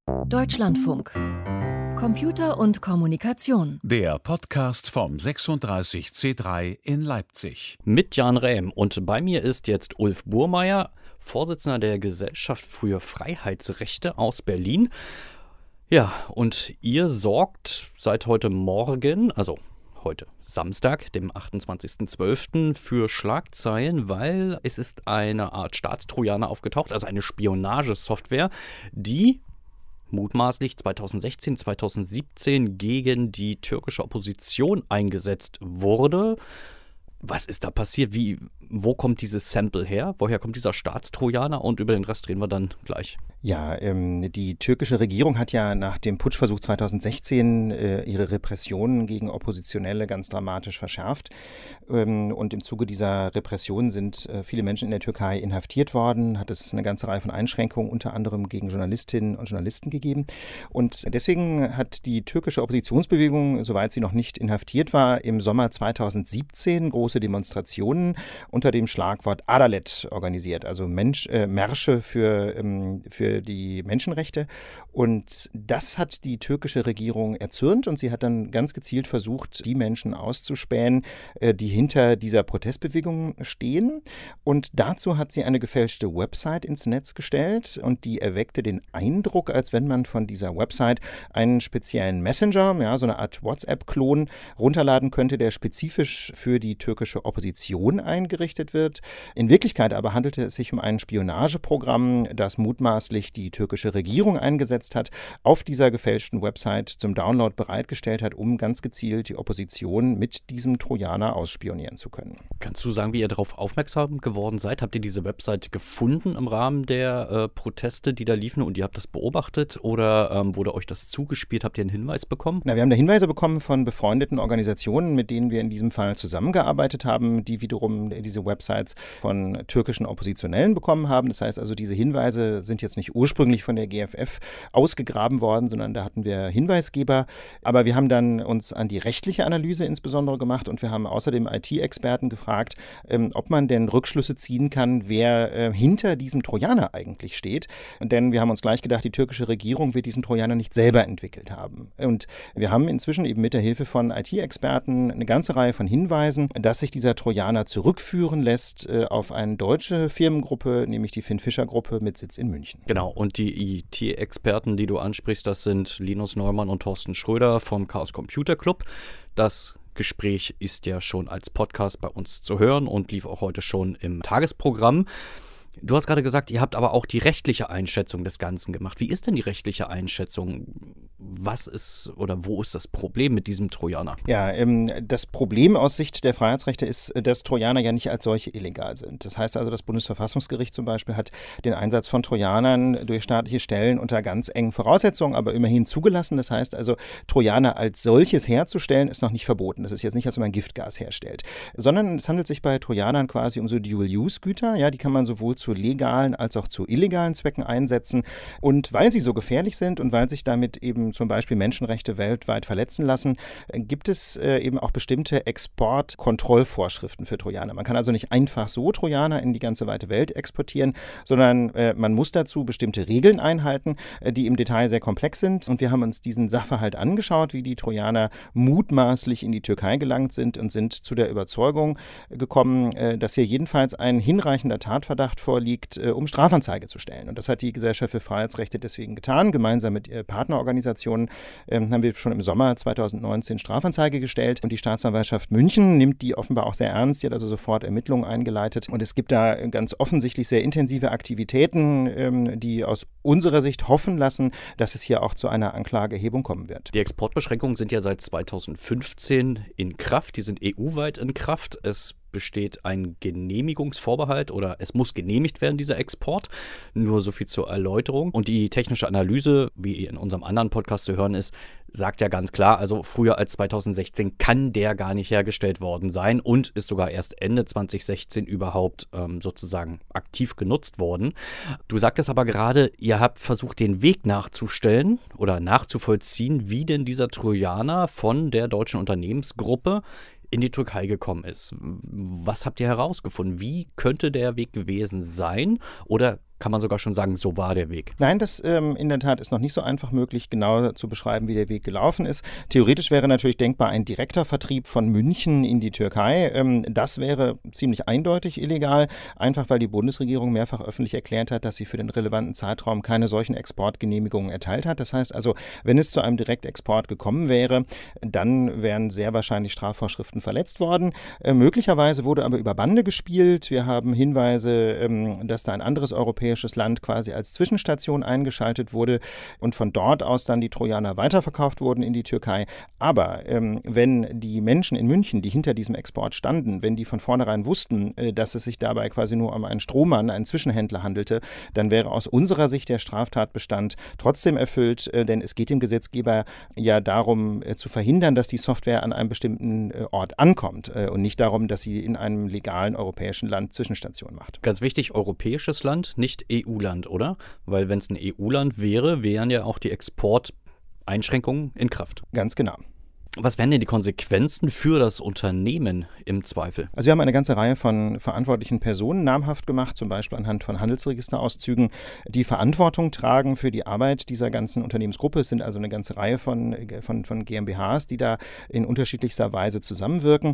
Deutschlandfunk. Computer und Kommunikation. Der Podcast vom 36C3 in Leipzig. Mit Jan Rähm. Und bei mir ist jetzt Ulf Burmeier, Vorsitzender der Gesellschaft für Freiheitsrechte aus Berlin. Ja, und ihr sorgt seit heute Morgen, also heute Samstag, dem 28.12. für Schlagzeilen, weil es ist eine Art Staatstrojaner aufgetaucht, also eine Spionagesoftware, die mutmaßlich 2016, 2017 gegen die türkische Opposition eingesetzt wurde. Was ist da passiert? Wo kommt dieses Sample her? Woher kommt dieser Staatstrojaner? Und über den Rest reden wir dann gleich. Ja, die türkische Regierung hat ja nach dem Putschversuch 2016 ihre Repressionen gegen Oppositionelle ganz dramatisch verschärft. Und im Zuge dieser Repressionen sind viele Menschen in der Türkei inhaftiert worden, hat es eine ganze Reihe von Einschränkungen, unter anderem gegen Journalistinnen und Journalisten gegeben. Und deswegen hat die türkische Oppositionsbewegung, soweit sie noch nicht inhaftiert war, im Sommer 2017 große Demonstrationen unter dem Schlagwort Adalet organisiert, also Märsche für die Menschenrechte. Und das hat die türkische Regierung erzürnt und sie hat dann ganz gezielt versucht, die Menschen auszuspähen, die hinter dieser Protestbewegung stehen. Und dazu hat sie eine gefälschte Website ins Netz gestellt und die erweckte den Eindruck, als wenn man von dieser Website einen speziellen Messenger, ja, so eine Art WhatsApp-Klon, runterladen könnte, der spezifisch für die türkische Opposition eingerichtet wird. In Wirklichkeit aber handelte es sich um ein Spionageprogramm, das mutmaßlich die türkische Regierung eingesetzt hat, auf dieser gefälschten Website zum Download bereitgestellt hat, um ganz gezielt die Opposition mit diesem Trojaner ausspionieren zu können. Kannst du sagen, wie ihr darauf aufmerksam geworden seid? Habt ihr diese Website gefunden im Rahmen der Proteste, die da liefen und ihr habt das beobachtet oder wurde euch das zugespielt? Habt ihr einen Hinweis bekommen? Wir haben da Hinweise bekommen von befreundeten Organisationen, mit denen wir in diesem Fall zusammengearbeitet haben, die wiederum diese Websites von türkischen Oppositionellen bekommen haben. Das heißt also, diese Hinweise sind jetzt nicht ursprünglich von der GFF ausgegraben worden, sondern da hatten wir Hinweisgeber. Aber wir haben dann uns an die rechtliche Analyse insbesondere gemacht und wir haben außerdem IT-Experten gefragt, ob man denn Rückschlüsse ziehen kann, wer hinter diesem Trojaner eigentlich steht. Denn wir haben uns gleich gedacht, die türkische Regierung wird diesen Trojaner nicht selber entwickelt haben. Und wir haben inzwischen eben mit der Hilfe von IT-Experten eine ganze Reihe von Hinweisen, dass sich dieser Trojaner zurückführen lässt auf eine deutsche Firmengruppe, nämlich die Finn-Fischer-Gruppe mit Sitz in München. Genau, und die IT-Experten, die du ansprichst, das sind Linus Neumann und Thorsten Schröder vom Chaos Computer Club. Das Gespräch ist ja schon als Podcast bei uns zu hören und lief auch heute schon im Tagesprogramm. Du hast gerade gesagt, ihr habt aber auch die rechtliche Einschätzung des Ganzen gemacht. Wie ist denn die rechtliche Einschätzung? Was ist oder wo ist das Problem mit diesem Trojaner? Ja, das Problem aus Sicht der Freiheitsrechte ist, dass Trojaner ja nicht als solche illegal sind. Das heißt also, das Bundesverfassungsgericht zum Beispiel hat den Einsatz von Trojanern durch staatliche Stellen unter ganz engen Voraussetzungen, aber immerhin zugelassen. Das heißt also, Trojaner als solches herzustellen, ist noch nicht verboten. Das ist jetzt nicht, als wenn man Giftgas herstellt, sondern es handelt sich bei Trojanern quasi um so Dual-Use-Güter. Ja, die kann man sowohl zu legalen als auch zu illegalen Zwecken einsetzen. Und weil sie so gefährlich sind und weil sich damit eben zum Beispiel Menschenrechte weltweit verletzen lassen, gibt es eben auch bestimmte Exportkontrollvorschriften für Trojaner. Man kann also nicht einfach so Trojaner in die ganze weite Welt exportieren, sondern man muss dazu bestimmte Regeln einhalten, die im Detail sehr komplex sind. Und wir haben uns diesen Sachverhalt angeschaut, wie die Trojaner mutmaßlich in die Türkei gelangt sind und sind zu der Überzeugung gekommen, dass hier jedenfalls ein hinreichender Tatverdacht vorliegt, um Strafanzeige zu stellen. Und das hat die Gesellschaft für Freiheitsrechte deswegen getan. Gemeinsam mit Partnerorganisationen haben wir schon im Sommer 2019 Strafanzeige gestellt. Und die Staatsanwaltschaft München nimmt die offenbar auch sehr ernst. Sie hat also sofort Ermittlungen eingeleitet. Und es gibt da ganz offensichtlich sehr intensive Aktivitäten, die aus unserer Sicht hoffen lassen, dass es hier auch zu einer Anklageerhebung kommen wird. Die Exportbeschränkungen sind ja seit 2015 in Kraft. Die sind EU-weit in Kraft. Es besteht ein Genehmigungsvorbehalt oder es muss genehmigt werden, dieser Export. Nur so viel zur Erläuterung. Und die technische Analyse, wie in unserem anderen Podcast zu hören ist, sagt ja ganz klar, also früher als 2016 kann der gar nicht hergestellt worden sein und ist sogar erst Ende 2016 überhaupt sozusagen aktiv genutzt worden. Du sagtest aber gerade, ihr habt versucht, den Weg nachzustellen oder nachzuvollziehen, wie denn dieser Trojaner von der deutschen Unternehmensgruppe in die Türkei gekommen ist. Was habt ihr herausgefunden? Wie könnte der Weg gewesen sein? Oder kann man sogar schon sagen, so war der Weg? Nein, das in der Tat ist noch nicht so einfach möglich, genau zu beschreiben, wie der Weg gelaufen ist. Theoretisch wäre natürlich denkbar ein direkter Vertrieb von München in die Türkei. Das wäre ziemlich eindeutig illegal, einfach weil die Bundesregierung mehrfach öffentlich erklärt hat, dass sie für den relevanten Zeitraum keine solchen Exportgenehmigungen erteilt hat. Das heißt also, wenn es zu einem Direktexport gekommen wäre, dann wären sehr wahrscheinlich Strafvorschriften verletzt worden. Möglicherweise wurde aber über Bande gespielt. Wir haben Hinweise, dass da ein anderes europäisches Land quasi als Zwischenstation eingeschaltet wurde und von dort aus dann die Trojaner weiterverkauft wurden in die Türkei. Aber wenn die Menschen in München, die hinter diesem Export standen, wenn die von vornherein wussten, dass es sich dabei quasi nur um einen Strohmann, einen Zwischenhändler handelte, dann wäre aus unserer Sicht der Straftatbestand trotzdem erfüllt, denn es geht dem Gesetzgeber ja darum zu verhindern, dass die Software an einem bestimmten Ort ankommt und nicht darum, dass sie in einem legalen europäischen Land Zwischenstation macht. Ganz wichtig, europäisches Land, nicht EU-Land, oder? Weil wenn es ein EU-Land wäre, wären ja auch die Exporteinschränkungen in Kraft. Ganz genau. Was wären denn die Konsequenzen für das Unternehmen im Zweifel? Also wir haben eine ganze Reihe von verantwortlichen Personen namhaft gemacht, zum Beispiel anhand von Handelsregisterauszügen, die Verantwortung tragen für die Arbeit dieser ganzen Unternehmensgruppe. Es sind also eine ganze Reihe von GmbHs, die da in unterschiedlichster Weise zusammenwirken.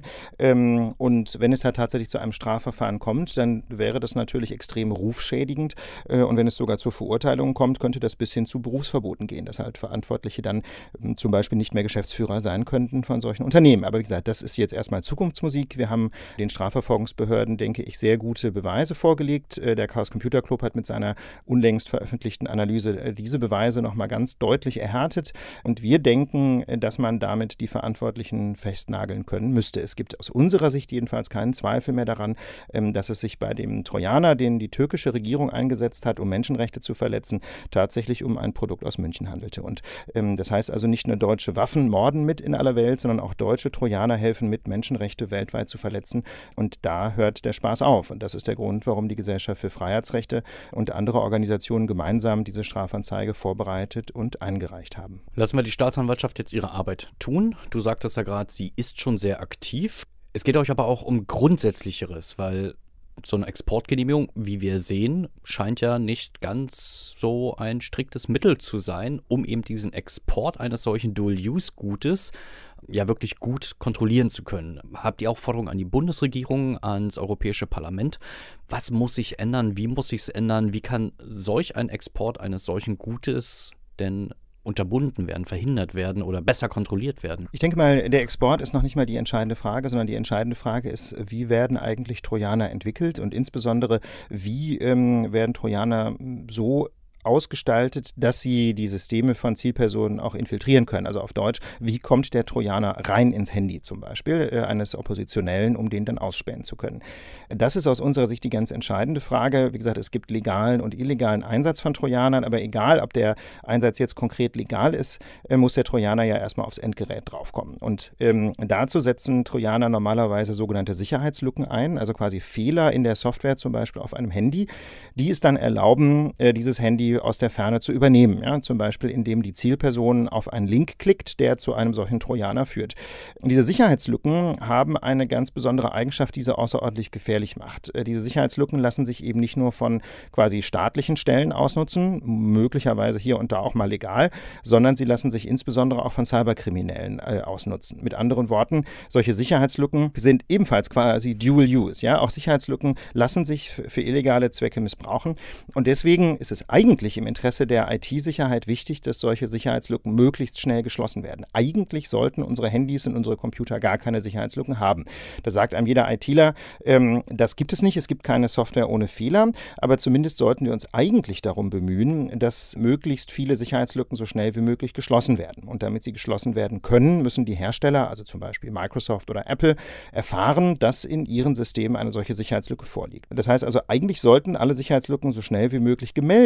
Und wenn es da tatsächlich zu einem Strafverfahren kommt, dann wäre das natürlich extrem rufschädigend. Und wenn es sogar zur Verurteilung kommt, könnte das bis hin zu Berufsverboten gehen, dass halt Verantwortliche dann zum Beispiel nicht mehr Geschäftsführer sein könnten von solchen Unternehmen. Aber wie gesagt, das ist jetzt erstmal Zukunftsmusik. Wir haben den Strafverfolgungsbehörden, denke ich, sehr gute Beweise vorgelegt. Der Chaos Computer Club hat mit seiner unlängst veröffentlichten Analyse diese Beweise nochmal ganz deutlich erhärtet. Und wir denken, dass man damit die Verantwortlichen festnageln können müsste. Es gibt aus unserer Sicht jedenfalls keinen Zweifel mehr daran, dass es sich bei dem Trojaner, den die türkische Regierung eingesetzt hat, um Menschenrechte zu verletzen, tatsächlich um ein Produkt aus München handelte. Und das heißt also, nicht nur deutsche Waffen morden mit in aller Welt, sondern auch deutsche Trojaner helfen mit, Menschenrechte weltweit zu verletzen. Und da hört der Spaß auf. Und das ist der Grund, warum die Gesellschaft für Freiheitsrechte und andere Organisationen gemeinsam diese Strafanzeige vorbereitet und eingereicht haben. Lassen wir die Staatsanwaltschaft jetzt ihre Arbeit tun. Du sagtest ja gerade, sie ist schon sehr aktiv. Es geht euch aber auch um Grundsätzlicheres, weil so eine Exportgenehmigung, wie wir sehen, scheint ja nicht ganz so ein striktes Mittel zu sein, um eben diesen Export eines solchen Dual-Use-Gutes ja wirklich gut kontrollieren zu können. Habt ihr auch Forderungen an die Bundesregierung, ans Europäische Parlament? Was muss sich ändern? Wie muss sich es ändern? Wie kann solch ein Export eines solchen Gutes denn unterbunden werden, verhindert werden oder besser kontrolliert werden? Ich denke mal, der Export ist noch nicht mal die entscheidende Frage, sondern die entscheidende Frage ist, wie werden eigentlich Trojaner entwickelt und insbesondere, wie werden Trojaner so ausgestaltet, dass sie die Systeme von Zielpersonen auch infiltrieren können. Also auf Deutsch, wie kommt der Trojaner rein ins Handy zum Beispiel eines Oppositionellen, um den dann ausspähen zu können. Das ist aus unserer Sicht die ganz entscheidende Frage. Wie gesagt, es gibt legalen und illegalen Einsatz von Trojanern, aber egal, ob der Einsatz jetzt konkret legal ist, muss der Trojaner ja erstmal aufs Endgerät draufkommen. Und dazu setzen Trojaner normalerweise sogenannte Sicherheitslücken ein, also quasi Fehler in der Software zum Beispiel auf einem Handy, die es dann erlauben, dieses Handy aus der Ferne zu übernehmen. Ja? Zum Beispiel, indem die Zielperson auf einen Link klickt, der zu einem solchen Trojaner führt. Und diese Sicherheitslücken haben eine ganz besondere Eigenschaft, die sie außerordentlich gefährlich macht. Diese Sicherheitslücken lassen sich eben nicht nur von quasi staatlichen Stellen ausnutzen, möglicherweise hier und da auch mal legal, sondern sie lassen sich insbesondere auch von Cyberkriminellen ausnutzen. Mit anderen Worten, solche Sicherheitslücken sind ebenfalls quasi Dual Use. Ja? Auch Sicherheitslücken lassen sich für illegale Zwecke missbrauchen. Und deswegen ist es eigentlich im Interesse der IT-Sicherheit wichtig, dass solche Sicherheitslücken möglichst schnell geschlossen werden. Eigentlich sollten unsere Handys und unsere Computer gar keine Sicherheitslücken haben. Da sagt einem jeder ITler, das gibt es nicht, es gibt keine Software ohne Fehler, aber zumindest sollten wir uns eigentlich darum bemühen, dass möglichst viele Sicherheitslücken so schnell wie möglich geschlossen werden. Und damit sie geschlossen werden können, müssen die Hersteller, also zum Beispiel Microsoft oder Apple, erfahren, dass in ihren Systemen eine solche Sicherheitslücke vorliegt. Das heißt also, eigentlich sollten alle Sicherheitslücken so schnell wie möglich gemeldet werden.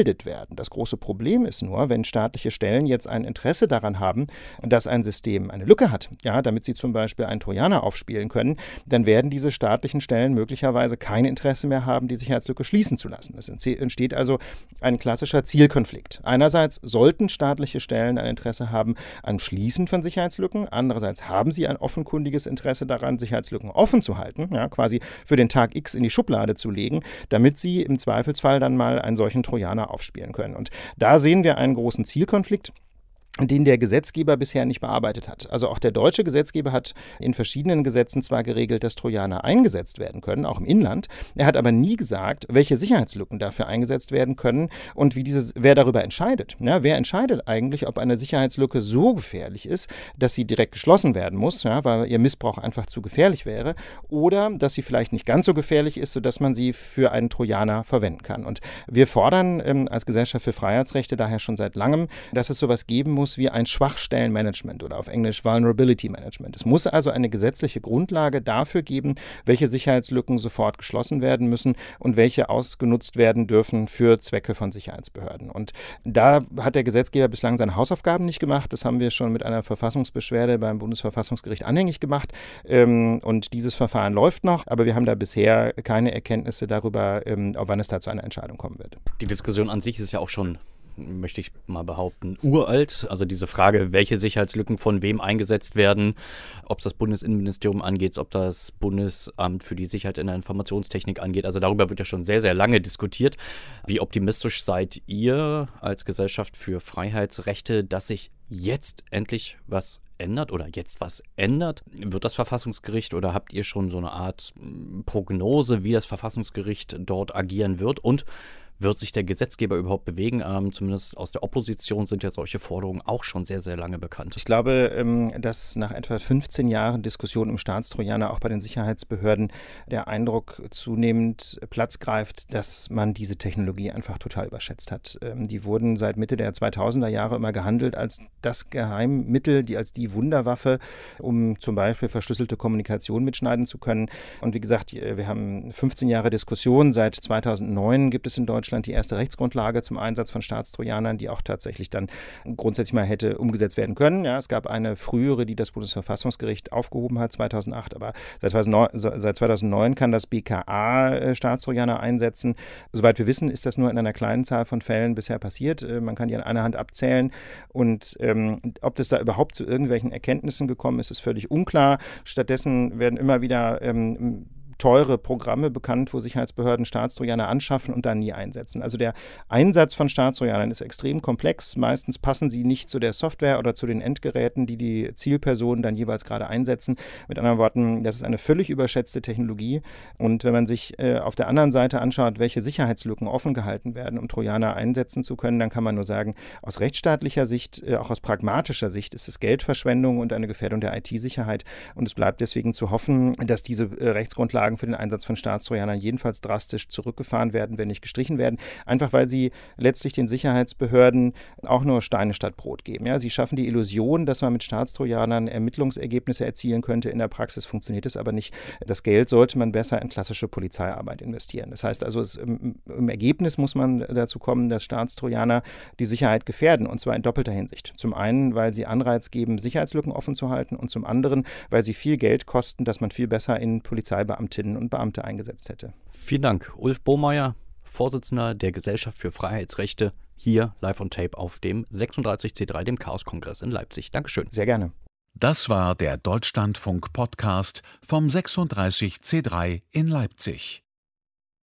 Behörden. Das große Problem ist nur, wenn staatliche Stellen jetzt ein Interesse daran haben, dass ein System eine Lücke hat, ja, damit sie zum Beispiel einen Trojaner aufspielen können, dann werden diese staatlichen Stellen möglicherweise kein Interesse mehr haben, die Sicherheitslücke schließen zu lassen. Es entsteht also ein klassischer Zielkonflikt. Einerseits sollten staatliche Stellen ein Interesse haben am Schließen von Sicherheitslücken, andererseits haben sie ein offenkundiges Interesse daran, Sicherheitslücken offen zu halten, ja, quasi für den Tag X in die Schublade zu legen, damit sie im Zweifelsfall dann mal einen solchen Trojaner aufspielen können. Und da sehen wir einen großen Zielkonflikt, den der Gesetzgeber bisher nicht bearbeitet hat. Also auch der deutsche Gesetzgeber hat in verschiedenen Gesetzen zwar geregelt, dass Trojaner eingesetzt werden können, auch im Inland. Er hat aber nie gesagt, welche Sicherheitslücken dafür eingesetzt werden können und wer darüber entscheidet. Ja, wer entscheidet eigentlich, ob eine Sicherheitslücke so gefährlich ist, dass sie direkt geschlossen werden muss, ja, weil ihr Missbrauch einfach zu gefährlich wäre, oder dass sie vielleicht nicht ganz so gefährlich ist, sodass man sie für einen Trojaner verwenden kann. Und wir fordern als Gesellschaft für Freiheitsrechte daher schon seit langem, dass es sowas geben muss wie ein Schwachstellenmanagement oder auf Englisch Vulnerability Management. Es muss also eine gesetzliche Grundlage dafür geben, welche Sicherheitslücken sofort geschlossen werden müssen und welche ausgenutzt werden dürfen für Zwecke von Sicherheitsbehörden. Und da hat der Gesetzgeber bislang seine Hausaufgaben nicht gemacht. Das haben wir schon mit einer Verfassungsbeschwerde beim Bundesverfassungsgericht anhängig gemacht. Und dieses Verfahren läuft noch, aber wir haben da bisher keine Erkenntnisse darüber, wann es da zu einer Entscheidung kommen wird. Die Diskussion an sich ist ja auch schon, möchte ich mal behaupten, uralt. Also diese Frage, welche Sicherheitslücken von wem eingesetzt werden, ob es das Bundesinnenministerium angeht, ob das Bundesamt für die Sicherheit in der Informationstechnik angeht. Also darüber wird ja schon sehr, sehr lange diskutiert. Wie optimistisch seid ihr als Gesellschaft für Freiheitsrechte, dass sich jetzt endlich was ändert oder jetzt was ändert? Wird das Verfassungsgericht oder habt ihr schon so eine Art Prognose, wie das Verfassungsgericht dort agieren wird? Und wird sich der Gesetzgeber überhaupt bewegen? Zumindest aus der Opposition sind ja solche Forderungen auch schon sehr, sehr lange bekannt. Ich glaube, dass nach etwa 15 Jahren Diskussion um Staatstrojaner auch bei den Sicherheitsbehörden der Eindruck zunehmend Platz greift, dass man diese Technologie einfach total überschätzt hat. Die wurden seit Mitte der 2000er Jahre immer gehandelt als das Geheimmittel, als die Wunderwaffe, um zum Beispiel verschlüsselte Kommunikation mitschneiden zu können. Und wie gesagt, wir haben 15 Jahre Diskussion. Seit 2009 gibt es in Deutschland die erste Rechtsgrundlage zum Einsatz von Staatstrojanern, die auch tatsächlich dann grundsätzlich mal hätte umgesetzt werden können. Ja, es gab eine frühere, die das Bundesverfassungsgericht aufgehoben hat, 2008, aber seit 2009 kann das BKA Staatstrojaner einsetzen. Soweit wir wissen, ist das nur in einer kleinen Zahl von Fällen bisher passiert. Man kann die an einer Hand abzählen und ob das da überhaupt zu irgendwelchen Erkenntnissen gekommen ist, ist völlig unklar. Stattdessen werden immer wieder teure Programme bekannt, wo Sicherheitsbehörden Staatstrojaner anschaffen und dann nie einsetzen. Also der Einsatz von Staatstrojanern ist extrem komplex. Meistens passen sie nicht zu der Software oder zu den Endgeräten, die die Zielpersonen dann jeweils gerade einsetzen. Mit anderen Worten, das ist eine völlig überschätzte Technologie. Und wenn man sich auf der anderen Seite anschaut, welche Sicherheitslücken offen gehalten werden, um Trojaner einsetzen zu können, dann kann man nur sagen, aus rechtsstaatlicher Sicht, auch aus pragmatischer Sicht, ist es Geldverschwendung und eine Gefährdung der IT-Sicherheit. Und es bleibt deswegen zu hoffen, dass diese Rechtsgrundlagen für den Einsatz von Staatstrojanern jedenfalls drastisch zurückgefahren werden, wenn nicht gestrichen werden. Einfach weil sie letztlich den Sicherheitsbehörden auch nur Steine statt Brot geben. Ja, sie schaffen die Illusion, dass man mit Staatstrojanern Ermittlungsergebnisse erzielen könnte. In der Praxis funktioniert es aber nicht. Das Geld sollte man besser in klassische Polizeiarbeit investieren. Das heißt also, im Ergebnis muss man dazu kommen, dass Staatstrojaner die Sicherheit gefährden, und zwar in doppelter Hinsicht. Zum einen, weil sie Anreiz geben, Sicherheitslücken offen zu halten, und zum anderen, weil sie viel Geld kosten, das man viel besser in Polizeibeamtinnen und Beamte eingesetzt hätte. Vielen Dank. Ulf Burmeier, Vorsitzender der Gesellschaft für Freiheitsrechte, hier live on tape auf dem 36C3, dem Chaos-Kongress in Leipzig. Dankeschön. Sehr gerne. Das war der Deutschlandfunk-Podcast vom 36C3 in Leipzig.